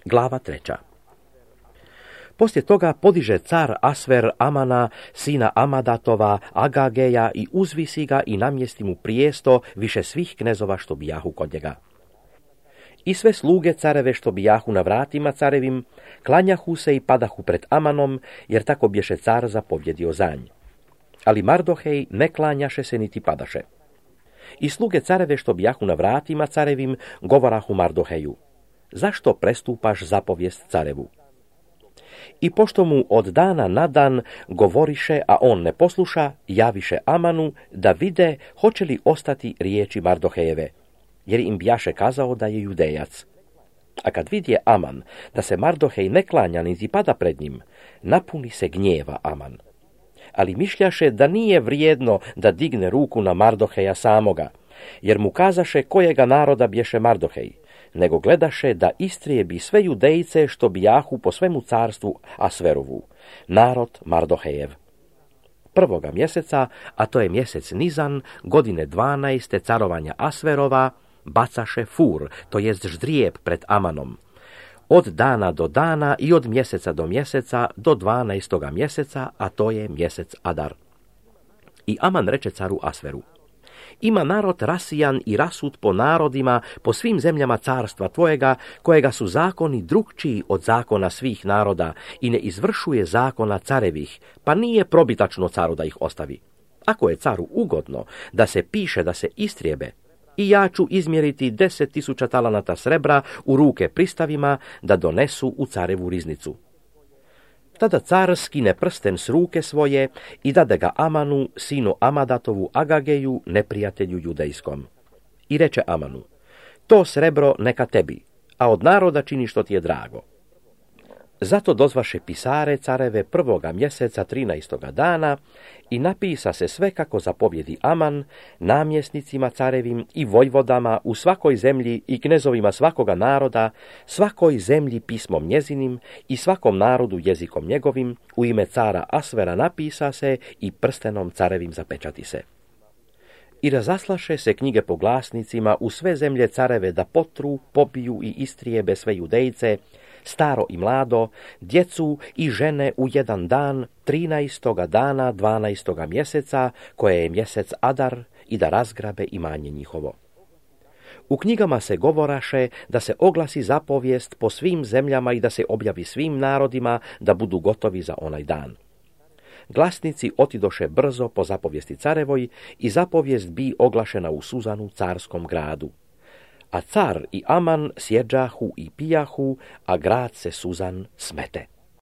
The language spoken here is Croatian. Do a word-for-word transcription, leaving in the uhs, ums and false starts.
Glava treća. Poslije toga podiže car Asver Amana, sina Amadatova, Agageja i uzvisi ga i namjesti mu prijesto više svih knezova što bijahu kod njega. I sve sluge careve što bijahu na vratima carevim, klanjahu se i padahu pred Amanom, jer tako bješe car zapovjedio za nj. Ali Mardohej ne klanjaše se niti padaše. I sluge careve što bijahu na vratima carevim, govorahu Mardoheju: zašto prestupaš zapovijest carevu? I pošto mu od dana na dan govoriše, a on ne posluša, javiše Amanu da vide hoće li ostati riječi Mardohejeve, jer im bijaše kazao da je Judejac. A kad vidje Aman da se Mardohej ne klanja niti pada pred njim, napuni se gnjeva Aman. Ali mišljaše da nije vrijedno da digne ruku na Mardoheja samoga, jer mu kazaše kojega naroda bješe Mardohej, nego gledaše da istrijebi sve Judejce što bijahu po svemu carstvu Asverovu, narod Mardohejev. Prvoga mjeseca, a to je mjesec Nizan, godine dvanaeste carovanja Asverova, bacaše fur, to jest ždrijeb pred Amanom. Od dana do dana i od mjeseca do mjeseca do dvanaestoga mjeseca, a to je mjesec Adar. I Aman reče caru Asveru: ima narod rasijan i rasut po narodima, po svim zemljama carstva tvojega, kojega su zakoni drukčiji od zakona svih naroda i ne izvršuje zakona carevih, pa nije probitačno caru da ih ostavi. Ako je caru ugodno da se piše da se istrijebe, i ja ću izmjeriti deset tisuća talanata srebra u ruke pristavima da donesu u carevu riznicu. Tada car skine prsten s ruke svoje i dade ga Amanu, sinu Amadatovu Agageju, neprijatelju judejskom. I reče Amanu: to srebro neka tebi, a od naroda čini što ti je drago. Zato dozvaše pisare careve prvoga mjeseca trinaestoga dana i napisa se sve kako zapovjedi Aman, namjesnicima carevim i vojvodama u svakoj zemlji i knezovima svakoga naroda, svakoj zemlji pismom njezinim i svakom narodu jezikom njegovim, u ime cara Asvera napisa se i prstenom carevim zapečati se. I razaslaše se knjige po glasnicima u sve zemlje careve da potru, pobiju i istrijebe sve Judejce, staro i mlado, djecu i žene u jedan dan, trinaestoga dana dvanaestoga mjeseca, koje je mjesec Adar, i da razgrabe imanje njihovo. U knjigama se govoraše da se oglasi zapovijest po svim zemljama i da se objavi svim narodima da budu gotovi za onaj dan. Glasnici otidoše brzo po zapovijesti carevoj i zapovijest bi oglašena u Suzanu, carskom gradu. A car i Aman sjeđahu i pijahu, a grad se Suzan smete.